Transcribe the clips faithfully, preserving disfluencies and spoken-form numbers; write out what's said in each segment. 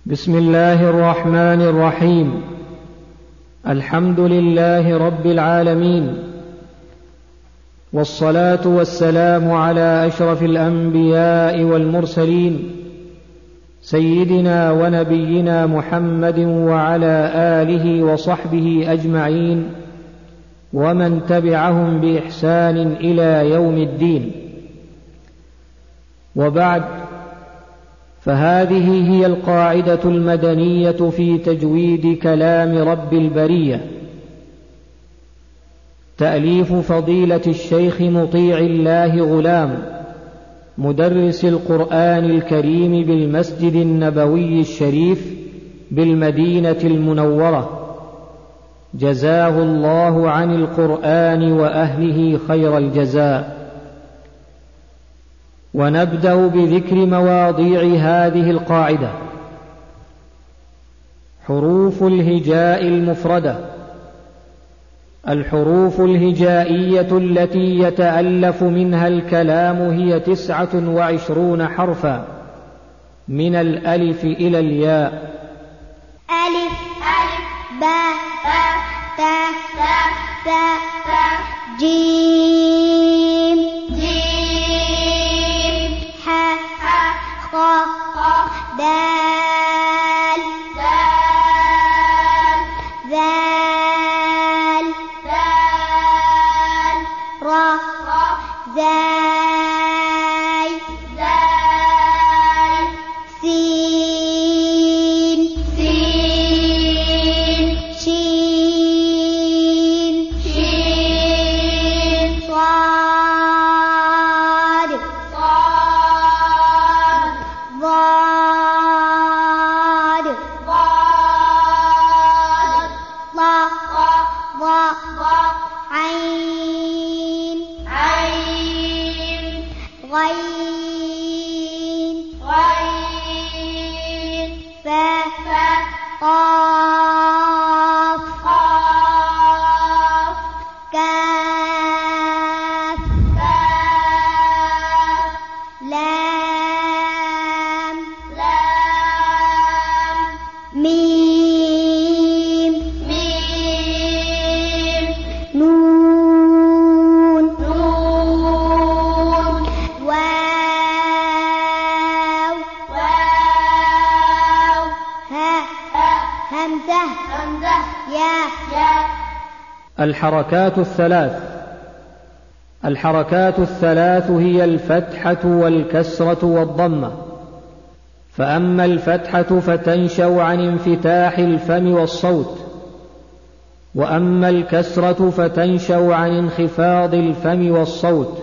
بسم الله الرحمن الرحيم. الحمد لله رب العالمين، والصلاة والسلام على أشرف الأنبياء والمرسلين سيدنا ونبينا محمد وعلى آله وصحبه أجمعين ومن تبعهم بإحسان إلى يوم الدين. وبعد، فهذه هي القاعدة المدنية في تجويد كلام رب البرية. تأليف فضيلة الشيخ مطيع الله غلام، مدرس القرآن الكريم بالمسجد النبوي الشريف بالمدينة المنورة، جزاه الله عن القرآن وأهله خير الجزاء. ونبدأ بذكر مواضيع هذه القاعدة. حروف الهجاء المفردة. الحروف الهجائية التي يتألف منها الكلام هي تسعة وعشرون حرفا، من الألف إلى الياء. ألف ألف باء باء تاء تاء تاء تاء جيم جيم حاء حاء خاء خاء دال دال ذال ذال را را زاي زاي سين سين شين شين صاد صاد ضاد ضاد ضا ضا ضا عين عين غين غين فاء فاء قاف قاف كاف كاف لام لام ميم ميم نون نون واو واو هاء همزة همزة يا يا. الحركات الثلاث. الحركات الثلاث هي الفتحة والكسرة والضمة. فأما الفتحة فتنشأ عن انفتاح الفم والصوت، وأما الكسرة فتنشأ عن انخفاض الفم والصوت،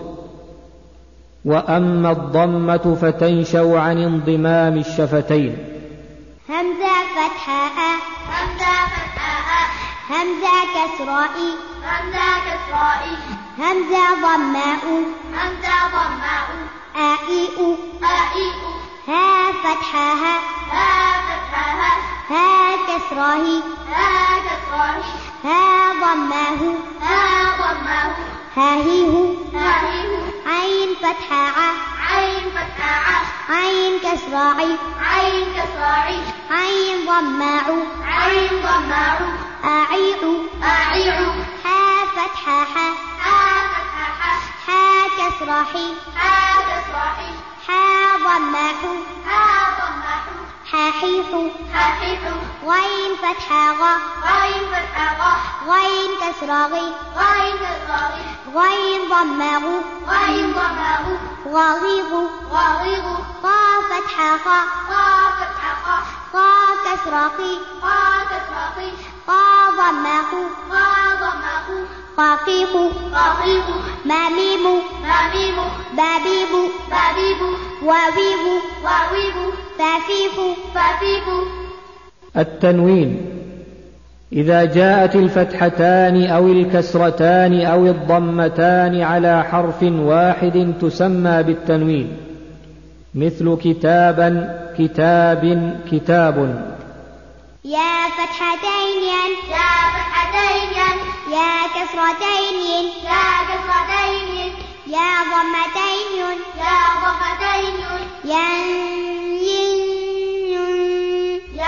وأما الضمة فتنشأ عن انضمام الشفتين. همزة فتحة أ همزة فتحة أ همزة كسراء همزة كسراء همزة ضماء همزة ضماء آئئ آئئ ها فتحة ها ها فتحة ها ها كسراه ها كسراه ها ضماه ها ضماه هاهيه هاهيه عين فتحة ع عين فتحة ع عين كسراء عين كسراء عين ضماء عين ضماء أعيع أعيع ها فتحة ح ها فتحة ح ها كسراء ها كسراء ها ضماء ها ضماء حاحيح حاحيح غين فتحة غ غين فتحة غ غين كسراء غين كسراء غين ضماء غين ضماء غليظ غليظ طا فتحة خ طا فتحة خ طا كسراء طا كسراء طا ضماء طا ضماء قاقيق قاقيق ماميم ماميم بابيب بابيب واويب واويب فافيف فافيف. التنوين. إذا جاءت الفتحتان أو الكسرتان أو الضمتان على حرف واحد تسمى بالتنوين، مثل كتابا كتاب كتاب. يا فتحتين يا فتحتين يا كسرتين يا كسرتين يا ضمتين يا ضمتين ين ين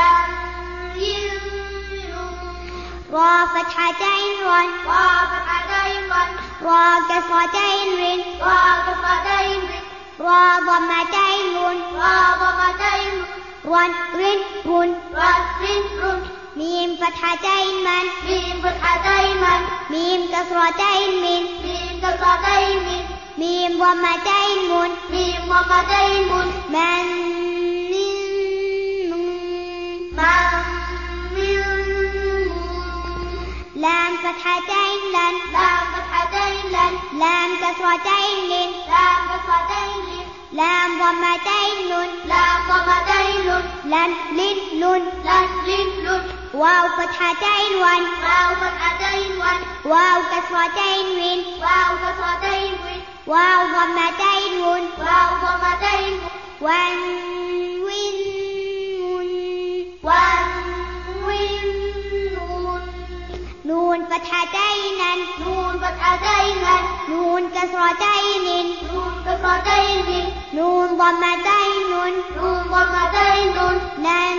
فتحتين رن را فتحتين رن را كسرتين رن را كسرتين رن را ضمتين رن را ضمتين رن رن رن رن رن رن ميم فتحتين من ميم فتحتين من ميم كسرتين من ميم كسرتين من ميم ضمتين من ميم ضمتين من من من لام فتحتين لن لام فتحتين لن لام كسرتين لن لام كسرتين لن لام ضمتين لن لام ضمتين لن لن لن لن لن لن لن واو فتحتين ون واو فتحتين ون واو كسرتين من واو كسرتين من واو ضمتين ون واو ضمتين ون ون ون ون نون فتحتين نون فتحتين نون كسرتين نون كسرتين نون ضمتين نون ضمتين نن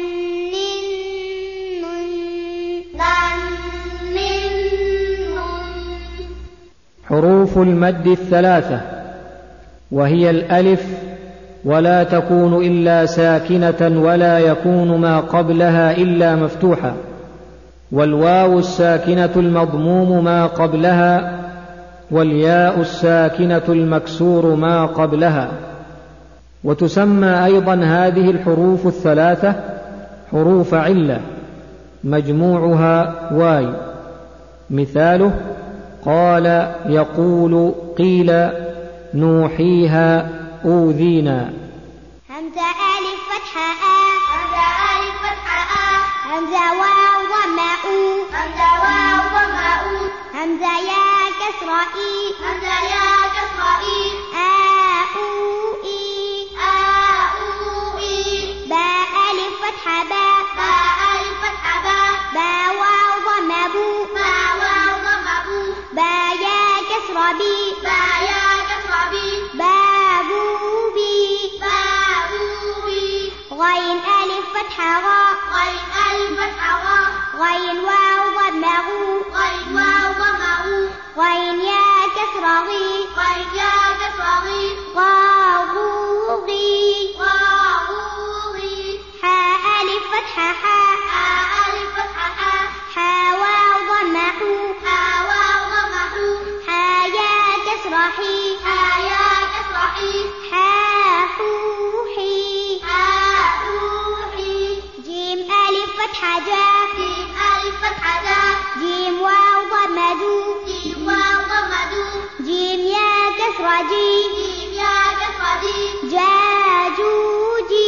حروف المد الثلاثة، وهي الألف ولا تكون إلا ساكنة ولا يكون ما قبلها إلا مفتوحا، والواو الساكنة المضموم ما قبلها، والياء الساكنة المكسور ما قبلها. وتسمى أيضا هذه الحروف الثلاثة حروف علة مجموعها واي. مثاله قال يقول قيل نوحيها أوذينا. همزة ألف فتحة آ همزة ألف فتحة آ همزة واو ضمة أو همزة واو ضمة أو همزة يا كسرة إي همزة يا كسرة إي آ أو إي آ أو إي باء ألف فتحة با باء ألف فتحة با با واو ضمة بو با واو ضمة بو با يا كسرة بي با يا كسرة بي بابو بي بابو بي غين ألف فتحة غا غين ألف فتحة غا غين واو ضمة غو غين واو ضمة غو غين يا كسرة غي غين يا كسرة غي غاغوغي غاغوغي حاء ألف فتحة حاء حاء ألف فتحة حاء حاء واو ضمة حو حاء واو ضمة حو حاء يا كسرة حي حاء يا كسرة حي حاء حوحي حاء حوحي جيم ألف فتحة جا جيم ألف فتحة جا جيم واو ضمة جو جيم واو ضمة جو جيم يا كسرة جي جيم يا كسرة جي جاجوجي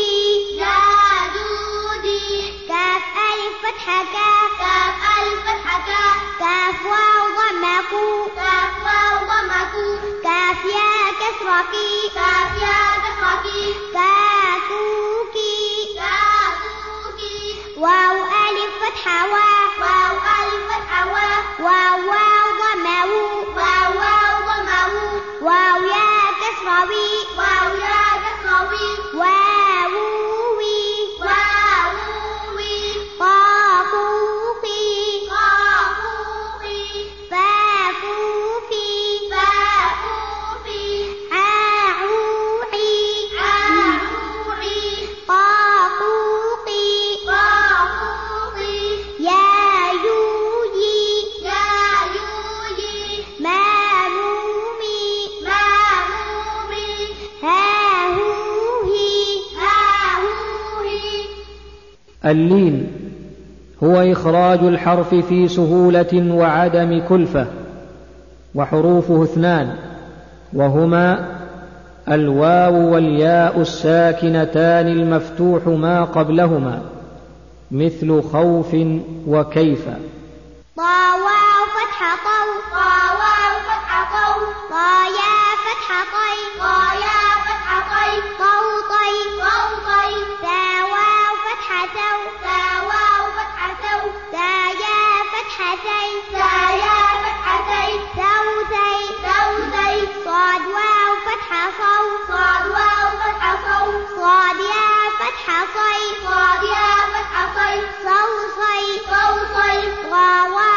جاجوجي كاف ألف فتحة كاف كاف ألف فتحة كاف كاف واو ضمة كو كاف واو ضمة كو كاف يا كسرة كي كاف يا كسرة كي كاكوكي كاكوكي واو ألف فتحة وا واو ألف فتحة وا واو واو ضمة وو واو واو ضمة وو واو يا كسرة وي واو يا كسرة وي واووي واووي قافوقي قافوقي فافوفي فافوفي عاعوعي عاعوعي قافوقي قافوقي يايويي يايويي مامومي مامومي هاهوهي هاهوهي. اللين هو إخراج الحرف في سهولة وعدم كلفة، وحروفه اثنان، وهما الواو والياء الساكنتان المفتوح ما قبلهما، مثل خوف وكيف. طا واو فتحة طو طا واو فتحة طو طا يا فتحة طي طا يا فتحة طي طو طي طو طي تا واو فتحة تو تا واو فتحة تو تا يا فتحة تي تا يا فتحة تي تو تي تو تي صاد واو فتحة صو صاد واو فتحة صو صاد يا فتحة صي صاد يا فتحة صي صو صي صو صي غا واو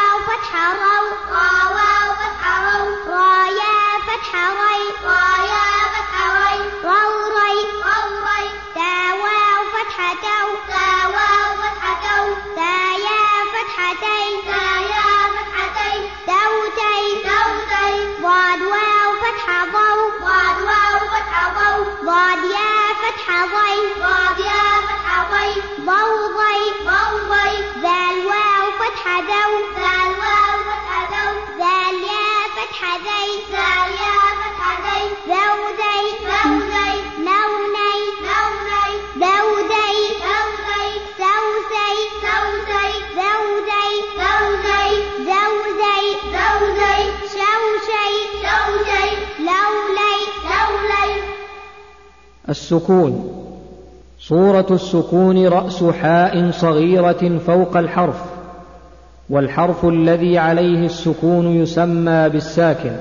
فتحة ضي ضاد يا فتحة ضي ضو ضي ضو ضي ذال واو فتحة دو ذال واو فتحة دو ذال يا فتحة ذي ذال يا فتحة ذي ذو ذي ذو ذي نو ني نو ني ذو ذي ذو ذي ثو ذي ثو ذي ذو ذي ذو ذي ذو ذي ذو ذي شو شي شو شي لو لي لو لي. السكون. صورة السكون رأس حاء صغيرة فوق الحرف، والحرف الذي عليه السكون يسمى بالساكن.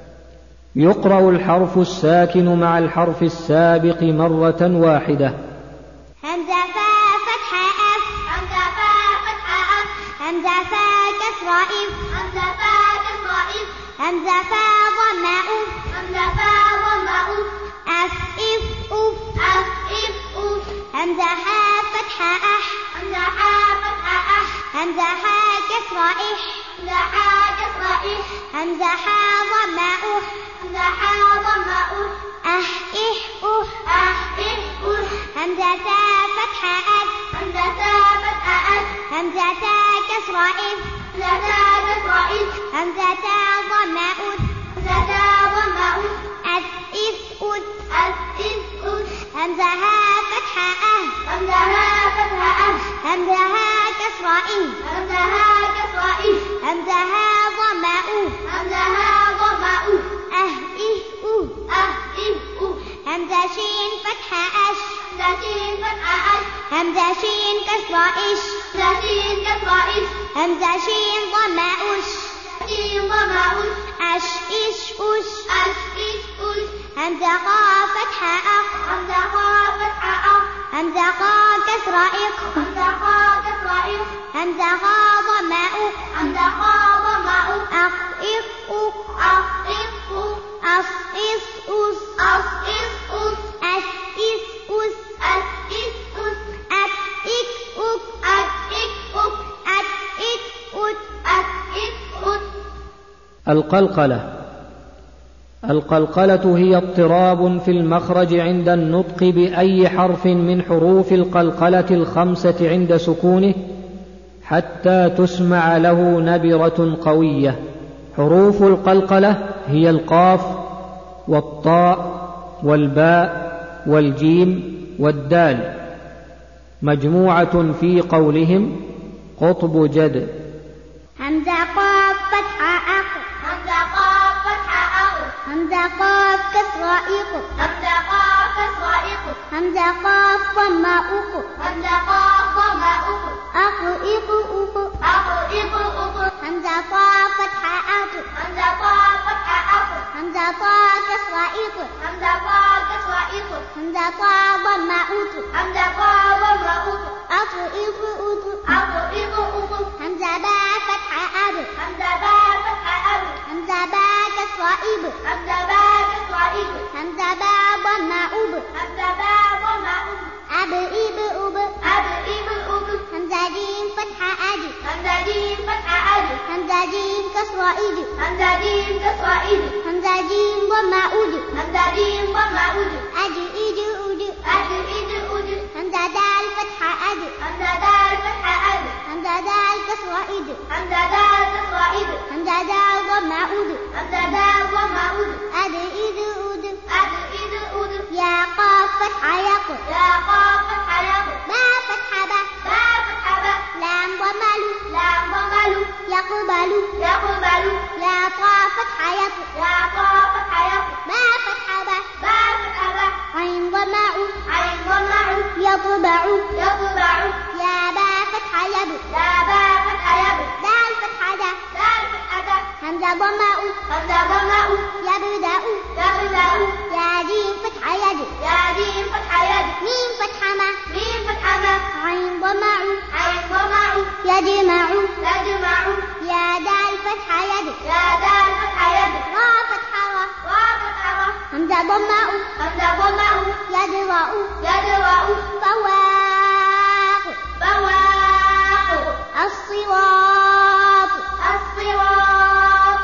يقرأ الحرف الساكن مع الحرف السابق مرة واحدة. همزة فاء فتحة أف همزة فاء فتحة أف همزة فاء كسرة إف همزة فاء كسرة إف همزة فاء ضمة أف همزة فاء ضمة أف أف إف أف أف إف أف همزة حاء فتحة أح همزة حاء فتحة أح همزة حاء كسرة إح همزة حاء كسرة إح همزة حاء ضمة أح همزة حاء ضمة أح أح إح أح أح إح أح همزة تاء فتحة أف همزة تاء فتحة أف همزة تاء كسرة إف همزة تاء كسرة إف همزة تاء ضمة أف همزة تاء ضمة أف أف إف أف أف إف أف همزة هاء فتحة أه همزة هاء فتحة أه همزة هاء كسرة إه همزة هاء كسرة إه همزة هاء ضمة أه همزة هاء ضمة أه أه إه أه أه إه أه همزة شين فتحة أش همزة شين فتحة أش همزة شين كسرة إش همزة شين كسرة إش همزة شين ضمة أش شين ضمة أش أش إش أش أش إش أش همزة قاف فتحة أخ همزة قاف فتحة أخ همزة قاف كسرة إخ همزة قاف كسرة إخ همزة قاف ضمة أخ همزة قاف ضمة أخ أخ إخ أخ أخ إخ أخ أص إص أص أص إص أص أس إس أس أس إس أس أك إك أك أك إك أك أك إك أك أك إك أك. القلقلة. القلقلة هي اضطراب في المخرج عند النطق بأي حرف من حروف القلقلة الخمسة عند سكونه حتى تسمع له نبرة قوية. حروف القلقلة هي القاف والطاء والباء والجيم والدال، مجموعة في قولهم قطب جد. همزة قاف فتحة أخ همزة قاف فتحة أخ همزة قاف كسرة إخ همزة قاف كسرة إخ همزة قاف ضمة أخ همزة قاف ضمة أخ أخ إخ أخ أخ إخ أخ همزة قاف فتحة أخ همزة قاف فتحة أخ همزة قاف كسرة إخ همزة قاف كسرة إخ همزة قاف ضمة أخ همزة قاف ضمة أخ أخ إخ أخ أخ إخ أخ همزة باء فتحة أب همزة باء فتحة أب همزة باء كسرة إب همزة باء كسرة إب همزة باء ضمة أب همزة باء ضمة أب أب إب أب أب إب أب همزة جيم فتحة أج همزة جيم فتحة أج همزة جيم كسرة إج همزة جيم كسرة إج همزة جيم ضمة أج همزة جيم ضمة أج أج إج أج أج إج أج همزة دال فتحة أج همزة دال فتحة أج همزة دال كسرة إج همزة دال كسرة إج همزة دال ضمة أج همزة دال ضمة أج أد إج أج أد إج أج يا قاف فتحة يق يا قاف فتحة يق با فتحة با با فتحة با لام ضمة لو لام ضمة لو يقبل يقبل يا قاف فتحة يق يا قاف فتحة يق با فتحة با با فتحة با عين ضمة عين ضمة يطبع يطبع يا با فتحة يب يا با فتحة يب دال فتحة دا دال فتحة دا همزة ضمة همزة ضمة يبدأ يبدأ يا جيم فتحة يد يا جيم فتحة يد ميم فتحة ما ميم فتحة ما عين ضمة عين ضمة يجمع يجمع يا دال فتحة يد يا دال فتحة يد را فتحة را را فتحة را همزة ضمة همزة ضمة يدرأ يدرأ فواق فواق الصراط الصراط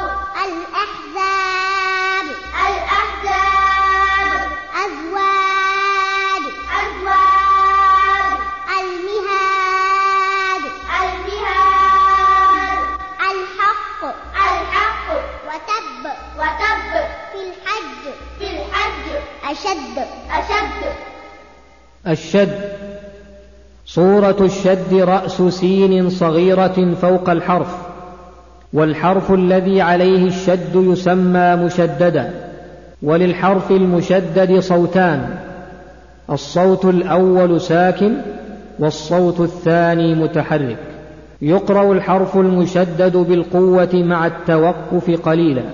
الأحزاب الأحزاب أزواج الشد. صورة الشد رأس سين صغيرة فوق الحرف، والحرف الذي عليه الشد يسمى مشددا. وللحرف المشدد صوتان، الصوت الأول ساكن والصوت الثاني متحرك. يقرأ الحرف المشدد بالقوة مع التوقف قليلا.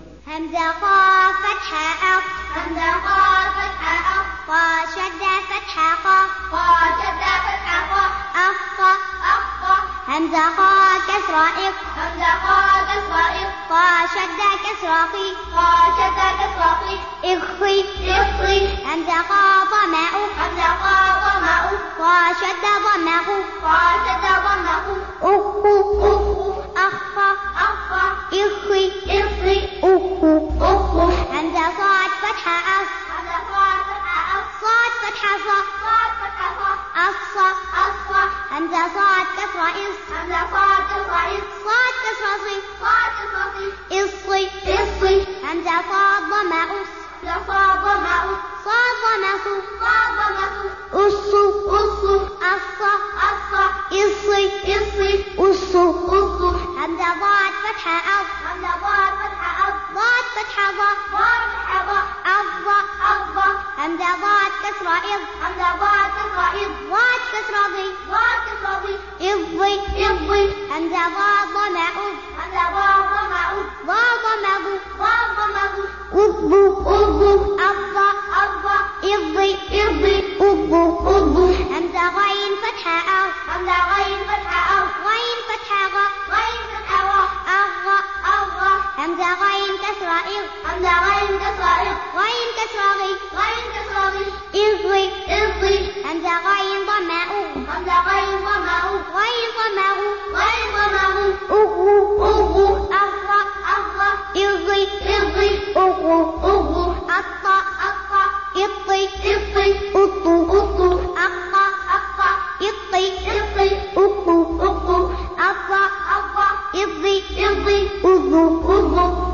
همزة قاف فتحة أق، همزة قاف فتحة أق، قا شدة فتحة قا، قا شدة فتحة قا، أق أق. همزة قا كسرة إق، همزة قا كسرة إق، قا شدة كسرة قي، قا شدة كسرة قي، إخي إخي. همزة قا ضمة أو، همزة قا ضمة أو، قا شدة ضمة أو، قا شدة ضمة أو، أخو أخو. أخ أخ إخي إخي أخو أخو. همزة صاد فتحة أص، همزة صاد فتحة أص، صاد فتحة ص، صاد فتحة ص، أص أص. همزة صاد كسرة إص، همزة صاد كسرة إص، صاد كسرة صي، صاد كسرة صي، إصي إصي. همزة صاد ضمة أص، همزة صاد ضمة أص، صاد ضمة صو، صاد ضمة صو، أصو أصو. أص أص إصي إصي أصو أصو. همزة ضاد فتحة أص، همزة ضاد فتحة أص، ضاد فتحة ض، ضاد فتحة ض، أض أض. همزة ضاد كسرة إض، همزة ضاد كسرة إض، ضاد كسرة ضي، ضاد كسرة ضي، إضي إضي. همزة ضاد ضمة أض، همزة ضاد ضمة أض، ضاد ضمة ض، ضاد ضمة ض، أض أض. أض أض إضي إضي أض أض. همزة غين فتحة أض، همزة غين فتحة أض، غين فتحة غ، غين فتحة غ، أغ أغ. همزة غين كسرة إغ، همزة غين كسرة إغ، غين كسرة غي، غين كسرة غي، إضي إضي. همزة غين ضمة أغ، همزة غين ضمة أغ، غين ضمة أغ، غين ضمة أغ، أغ أغ. أغ أغ إضي إضي أغ أغ. أط أط إطي إطي أطو أطو. أق أق إطي إطي أطو أطو. أط أط إضي إضي أضو أضو.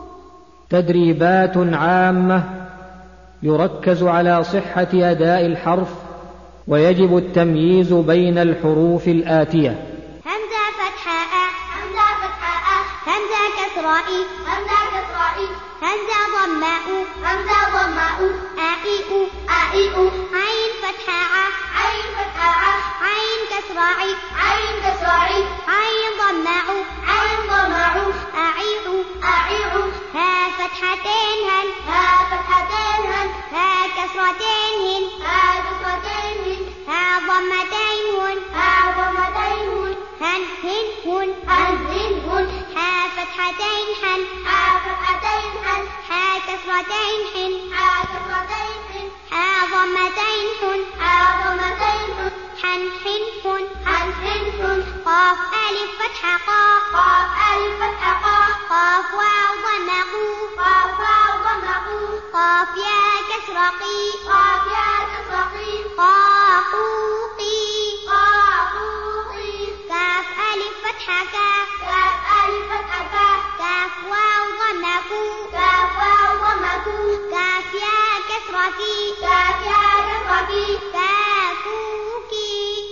تدريبات عامة يركز على صحة أداء الحرف، ويجب التمييز بين الحروف الآتية: همزة فتحة أ، همزة فتحة أ، همزة كسرة إ، همزة كسرة إ، همزة ضمة أ، همزة ضمة أ، آئي أ، آئي أ. عين فتحة ع، عين فتحة ع، عين كسرة عي، عين كسرة عي، عين ضمة أ، عين ضمة أ، أعي أ، أعي أ. ها فتحتين هن، ها فتحتين هن، ها كسرتين هن، ها كسرتين هن، ها ضمتين هن، ها ضمتين هن، هن هن هن، هن هن هن. ها فتحتين هن، ها فتحتين هن، ها كسرتين هن، ها كسرتين هن، ها ضمتين هن، ها ضمتين هن، هن هن هن، هن هن هن. قاف ألف فتحة قا، قاف ألف فتحة قا، قاف واو ضمة قو، قاف واو ضمة قو. قاف يا كسرة قي، قاف يا كسرة قي، قاف قي، قاف قي. كاف ألف فتحة كا، كاف ألف فتحة كا، كاف واو ضمة كو، كاف واو ضمة كو. كاف يا كسرة كي، كاف يا كسرة كي، كافوكي،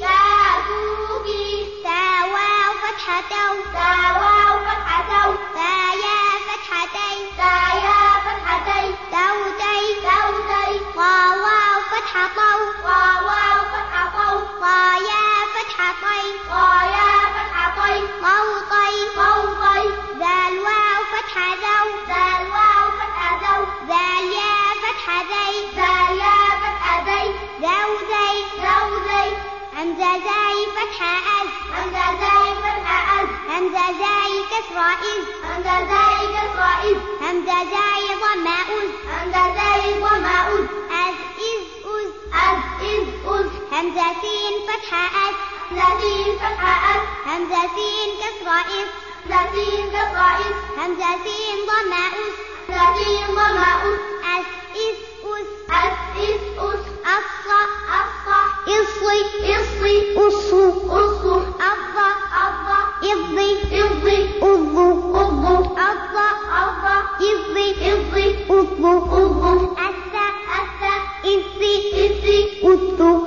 كافوكي. تا واو فتحة تو، تا واو فتحة تو. تا يا فتحتين، تا يا فتحتين. توتي، توتي. طا واو فتحة طو، طا واو فتحة طو. طا يا فتحة طي، طا يا فتحة طي. طوطي، طوطي. ذال واو فتحة ذو، ذال واو فتحة ذو. ذال يا فتحة ذي، ذال يا فتحة ذي. ذوذي، ذوذي. همزة زاي فتحة أز، همزة زاي فتحة أز. همزة زاي كسرة إز، همزة زاي كسرة إز. همزة زاي ضمة أز، همزة زاي ضمة أز. أز إز أز، أز إز أز. همزة سين فتحة أز، همزة سين فتحة أز. همزة سين كسرة إز، همزة سين كسرة إز. همزة سين ضمة أز، همزة سين ضمة أز. أز إز أز، أز إز أز. أص أص إصي، إصي. أصو، أصو. أض أض إضي، إضي. أضو، أضو. أض أض إضي، إضي. أضو، أضو. أث أث إثي، إثي. أضو.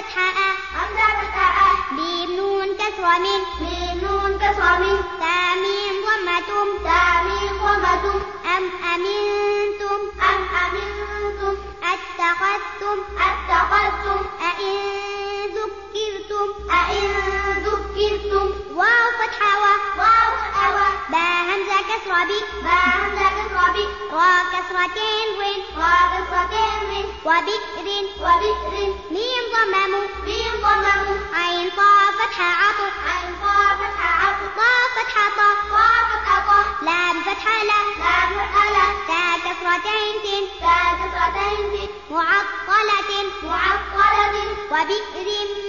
فتحة أ همزة فتحة أ ميم نون كسرة من ميم نون كسرة من تاء ميم ضمة تاء ميم ضمة أم أمنتم أم أمنتم أتخذتم أتخذتم أئن ذكرتم أئن ذكرتم واو فتحة و واو فتحة و باء همزة كسرة ب باء همزة كسرة ب را كسرتين رين را كسرتين رين وبئر وبئر ميم ضمم ميم ضمم عين طاء فتحة عطف عين طاء فتحة عطف طاء فتحة طاء طاء فتحة طاء لام فتحة لا لام فتحة لا تاء كسرتين تن تاء كسرتين تن معطلة معطلة وبئر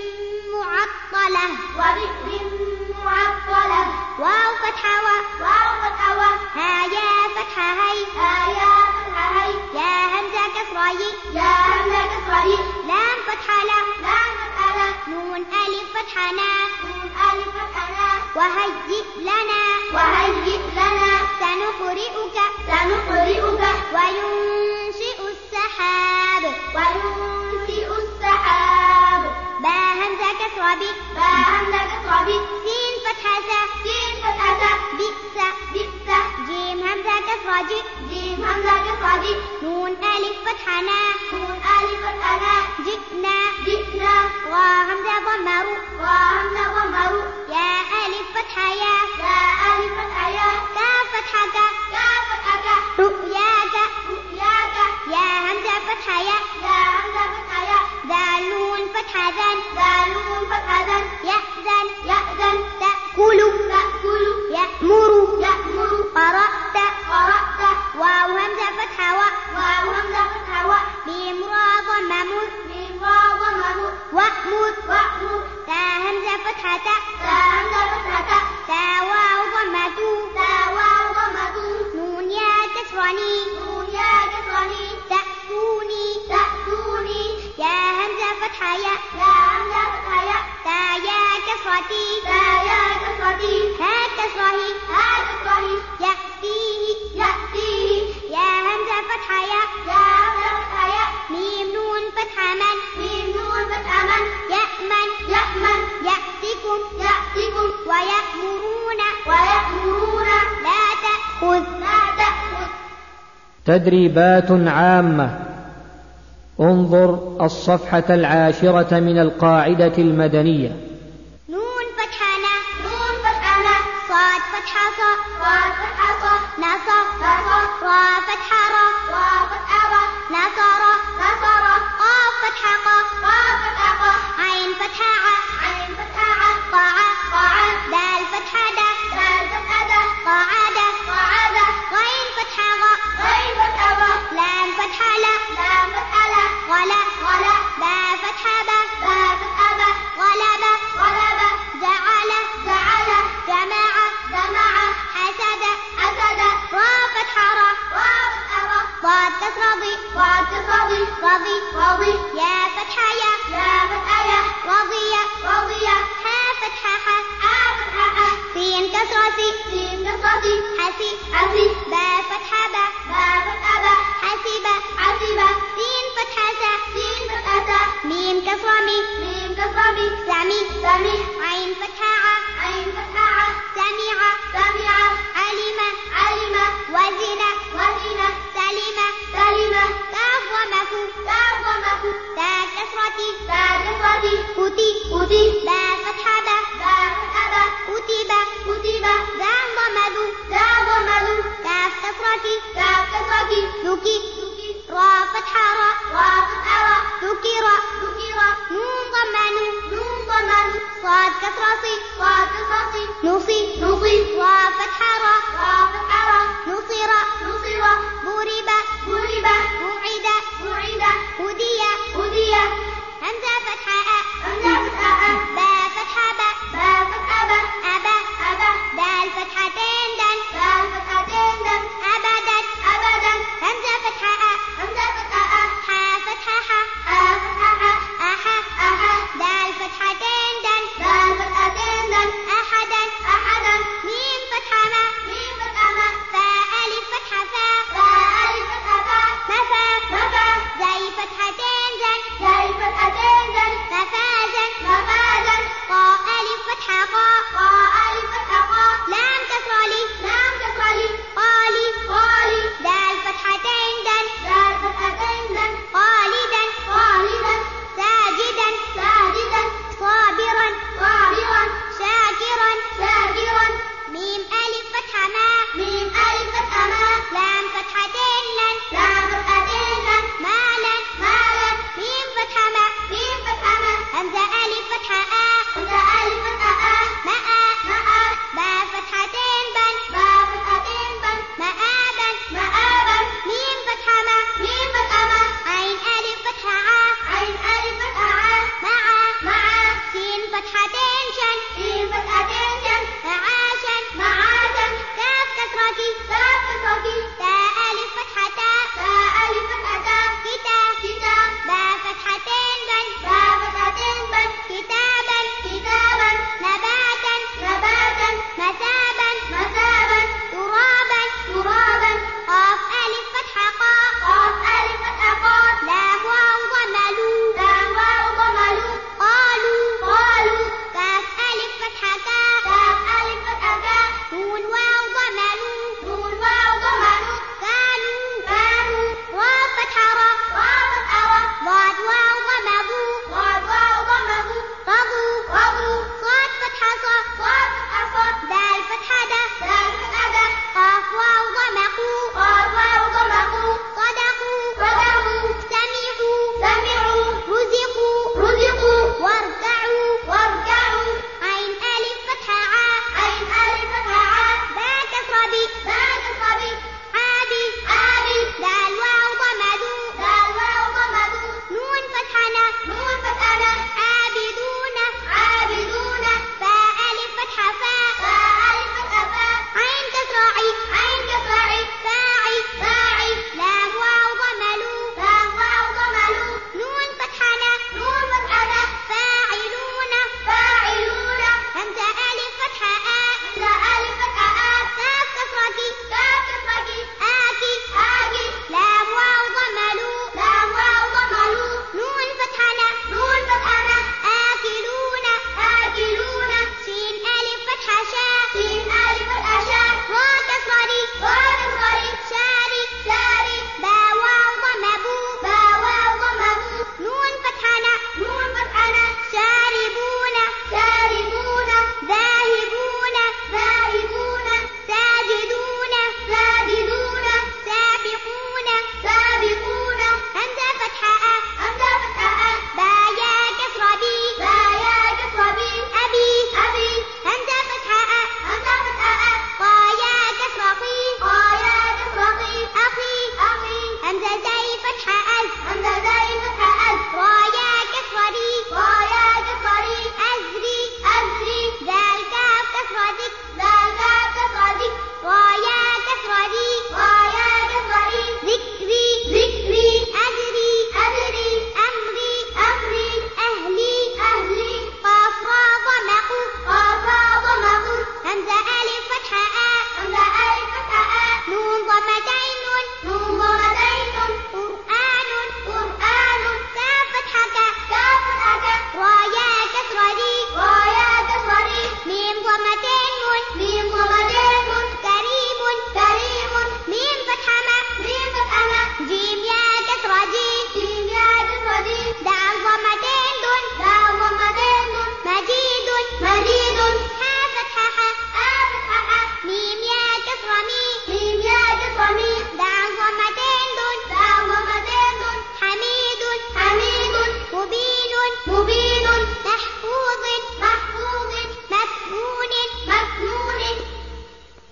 معطلة وبئر معطلة واو فتحة و واو فتحة و ها يا فتحة هي ها يا فتحة هي يا همزة كسرة ي يا همزة كسرة ي لام فتحة لا لام فتحة لا نون ألف فتحة نا نون ألف فتحة نا وهيئ لنا وهيئ لنا سنقرئك سنقرئك وينشئ السحاب وينشئ السحاب باء همزة كسرة ب باء همزة كسرة ب سين فتحة س سين فتحة س بئس بئس جيم همزة كسرة ج جيم همزة كسرة ج نون ألف فتحة نا نون ألف فتحة نا جئنا جئنا را همزة ضمة رو را همزة ضمة رو يا ألف فتحة يا يا ألف فتحة يا كاف فتحة ك كاف فتحة ك رؤياك رؤياك يا همزة فتحة يا يا همزة فتحة يا ذال نون فتحة ذن ذال نون فتحة ذن يأذن يأذن تأكل تأكل يأمر يأمر قرأت قرأت واو همزة فتحة و واو همزة فتحة و ميم را ضمة مر ميم را ضمة مر وأمر وأمر تاء همزة فتحة تاء تاء همزة فتحة تاء تاء واو ضمة تو تاء واو ضمة تو نون يا كسرني نون يا كسرني تأتوني تأتوني يا همزة فتحة يا يا همزة فتحة يا تاء يا كسرتي تاء يا كسرتي ها كسره ها كسره يأتيه يأتيه يا همزة فتحة يا يا همزة فتحة يا ميم نون فتحة من ميم نون فتحة من يأمن يأمن يأتكم يأتكم ويأمرون ويأمرون لا تأخذ لا تأخذ. تدريبات عامة. انظر الصفحة العاشرة من القاعدة المدنية. نون فتحة نا نون فتحة نا صاد فتحة صا صاد فتحة صا نصر نصر را فتحة را را فتحة را نصر نصر قاف فتحة قا قاف فتحة قا عين فتحة ع عين فتحة ع قاع قاع دال فتحة دا دال فتحة دا قاعد قاعد غين فتحة غا غين فتحة غا لام فتحة لا لام فتحة لا غلا غلا با فتحة با با فتحة با غلب غلب جعل جعل جمع جمع حسد حسد را فتحة را را فتحة را ضاد كسرة ضي ضاد كسرة ضي رضي رضي يا فتحة يا يا فتحة يا رضي رضي ها فتحة ح ها فتحة ح سين كسرة سي سين كسرة سي حسي حسي با فتحة با با فتحة با حسب حسب سين فتحة س سين فتحة س ميم كسرة مي ميم كسرة مي سمي سمي عين فتحة ع عين فتحة ع سمع سمع علم علم وزن وزن سلم سلم كاف ومكو كاف ومكو تا كسرة تا كسرة كتي كتي با فتحة با با فتحة با كتب كتب ذا ضمد ذا ضمد كاف كسرة كاف كسرة ذكي را فتحة را را فتحة را ذكر ذكر نون ضمن نون ضمن صاد كسرة صي صاد كسرة صي نصي نصي را فتحة را را فتحة را نصر نصر ضرب ضرب وعد وعد هدي هدي همزة فتحة أ همزة فتحة أ با فتحة با با فتحة با أبا أبا دال فتحتين دن دال فتحتين دن أبدا أبدا همزة فتحة أ همزة فتحة أ ح فتحة ح ح فتحة ح أح أح دال فتحتين دن دال فتحتين دن أحدا أحدا ميم فتحة ما ميم فتحة ما فاء ألف فتحة فاء فاء ألف فتحة فاء مفا مفا زي فتحتين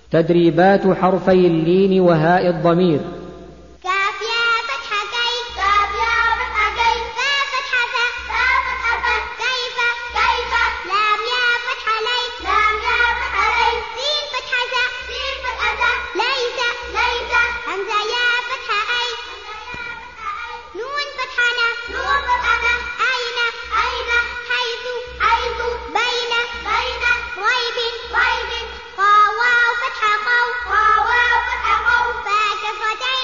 تدريبات حرفي اللين وهاء الضمير. كاف يا فتحة كيف كاف يا فتحة كيف فا فتحة فا فا فتحة فا كيف كيف لام يا فتحة ليس لام يا فتحة ليس سين فتحة ذا سين فتحة ذا ليس ليس همزة يا فتحة أي نون فتحة نا نون فتحة نا أين أين حيث حيث بين بين ريب ريب قا واو فتحة قو قا واو فتحة قو فا كسرتين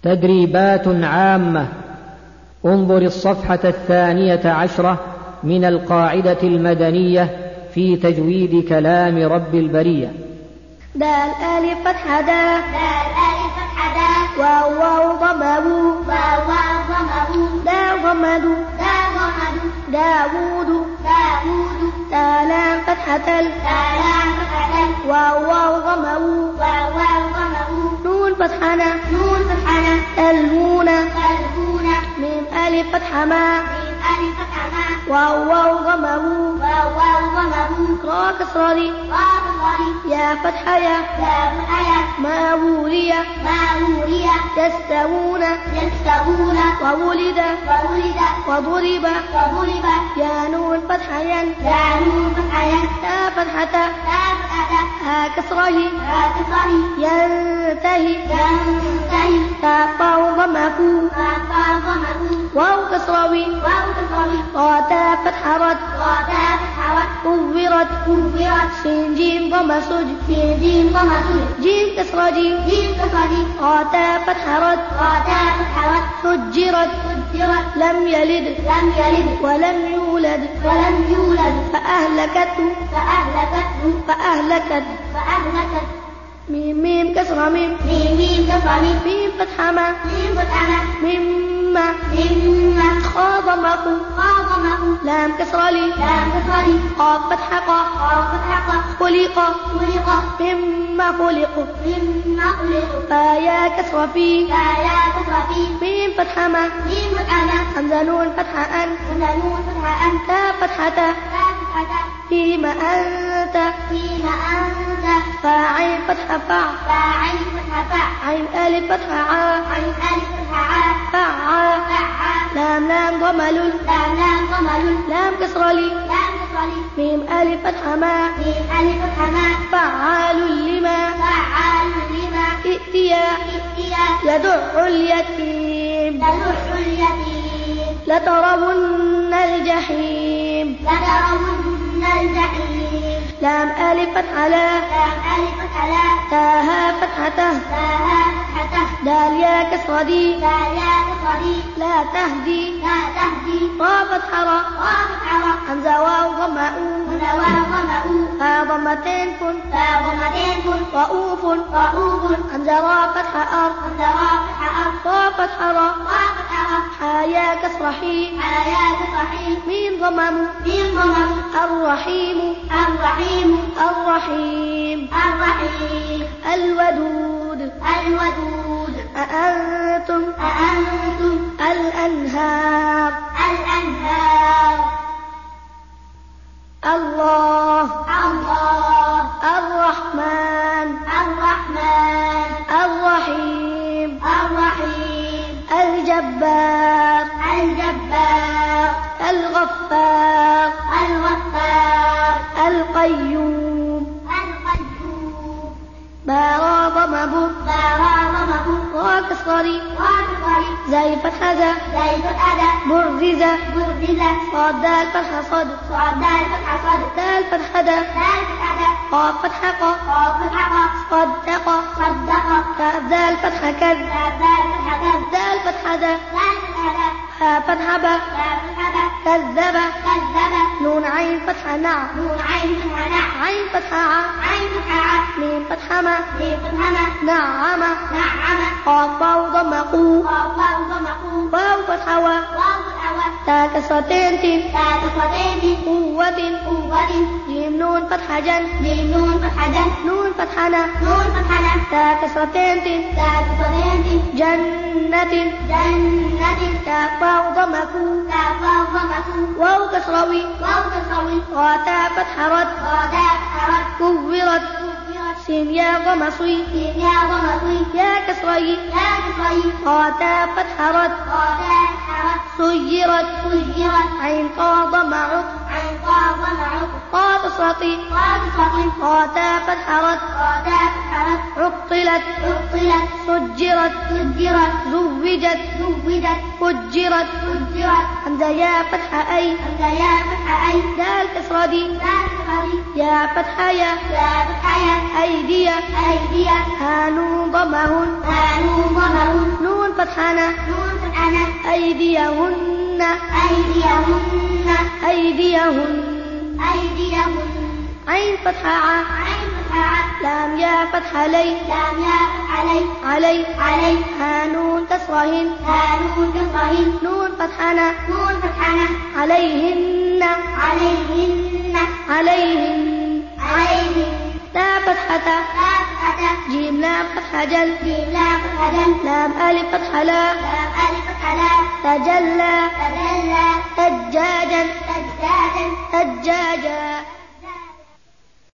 تدريبات عامة. انظر الصفحة الثانية عشرة من القاعدة المدنية في تجويد كلام رب البرية. دال ألف فتحة دا دال ألف فتحة دا واو واو ضمه واو واو ضمه دا ضمد دا ضمد داوود داوود تالام فتحة تل تالام فتحة تل واو واو ضمه واو واو ضمه نون فتحنا نون فتحنا تلمون تلمون ميم ألف فتحة ما ميم ألف فتحة ما واو واو ضمه واو واو ضمه را كسرى را كسرى يا فتحة يا يا فتحة يا ما ولي ما ولي يستوون يستوون وولد وولد وضرب وضرب يا نون فتحة ين يا نون فتحة ين تا فتحة تا فتحة ها كسرى ها كسرى ينتهي ينتهي تا طاء ضمه تا طاء ضمه واو كسرى واو كسرى را تا فتحة رد را تا فتحة رد كورت كورت سين جيم ضمه سج سين جيم ضمه سج جيم كسرى جيم جيم كسرى جيم را تا فتحة رد را تا فتحة رد سجرت سجرت لم يلد لم يلد ولم يولد ولم يولد فأهلكته فأهلكته فأهلكت فأهلكت ميم ميم كسرى ميم ميم ميم كسرى ميم ميم فتحة ما ميم فتحة ما مما مما خا ضمه خا ضمه لام كسرى لي لام كسرى لي قاف فتحة قا قاف فتحة قا خلق خلق مما خلق مما خلق فيا كسرى في فيا كسرى في ميم فتحة ما ميم فتحة ما همزة نون فتحة أن همزة نون فتحة أن تا فتحة تا فتحة تا فيما أنت فيما أنت فاعل فتحة فاع فاعل فتحة فاع عين ألف فتحة ع عين ألف فتحة ع فاع فاع لام لام ضمل لام لام ضمل لام كسرى لي لام كسرى لي ميم ألف فتحة ما ميم ألف فتحة ما فعال لما فعال لما ائتيا ائتيا يدع اليتيم يدع اليتيم لترون الجحيم لترون الجحيم لام ألف فتحة لا لام ألف فتحة لا تاها فتحته تاها فتحته دال يا كسرى دي دال يا كسرى دي لا تهدي لا تهدي را فتحة را را فتحة را همزة واو ضمة همزة واو ضمة فا ضمتين كن فا ضمتين كن رؤوف رؤوف همزة را فتحة أر همزة را فتحة أر را فتحة را را فتحة را حيا كسرى حي حيا كسرى حي ميم ضمم ميم ضمم الرحيم الرحيم الرحيم الرحيم الودود الودود أأنتم أأنتم الأنهار الأنهار الله الله الرحمن الرحمن الرحيم الرحيم الجبار الجبار الغفار الغفار القيوم القيوم بارا ضمه بارا ضمه را كسرى را كسرى زي فتحة ذا زي فتحة ذا برزة برزة صاد دال فتحة صاد صاد دال فتحة صاد دال فتحة ذا دال فتحة ذا قاف فتحة قا قاف فتحة قا صدق صدق كاف دال فتحة كذ كاف دال فتحة كذ دال فتحة ذا دال فتحة ذا ها فتحة با كذب كذب نون عين فتحة نع نون عين فتحة نع عين فتحة ع عين فتحة ع ميم فتحة ما ميم فتحة ما نعم نعم قاف واو ضمة قو قاف واو ضمة قو واو فتحة وا واو فتحة وا تا كسرتين تين تا كسرتين تين قوة قوة جيم نون فتحة جن جيم نون فتحة جن نون فتحة نا نون فتحة نا تا كسرتين تين تا كسرتين تين جنة جنة تا واو ضمة كو تا واو ضمة كو واو كسروي واو كسروي را تا فتحة رد را تا فتحة رد كورت سين يا ضمة صي سين يا ضمة صي يا كسري يا كسري را تا فتحة رد را تا فتحة رد سيرت سيرت عين قا ضمة عط عين قاف ضمع قاف سطي قاف سطي قاتا فتحرت قاتا فتحرت عطلت عطلت سجرت سجرت زوجت زوجت فجرت فجرت همزة يا فتح أي همزة يا فتح أي دال كسرة دي دال كسرة يا فتح يا يا فتح يا أيدي أيدي هانون ضمهن هانون ضمهن نون فتحنا نون فتحنا أيديهن أيديهن أيديهن أيديهن عين فتحة ع عين فتحة لام يا فتحة لي لام يا فتحة لي علي علي هانون كسرهن هانون كسرهن نون فتحنا نون فتحنا عليهن عليهن عليهن عليهن لا فتحة لا فتحة جيم لام فتحة جل جيم لام فتحة جل لام ألف فتحة لا لام ألف فتحة لا تجلى تجلى سجاجا سجاجا سجاجا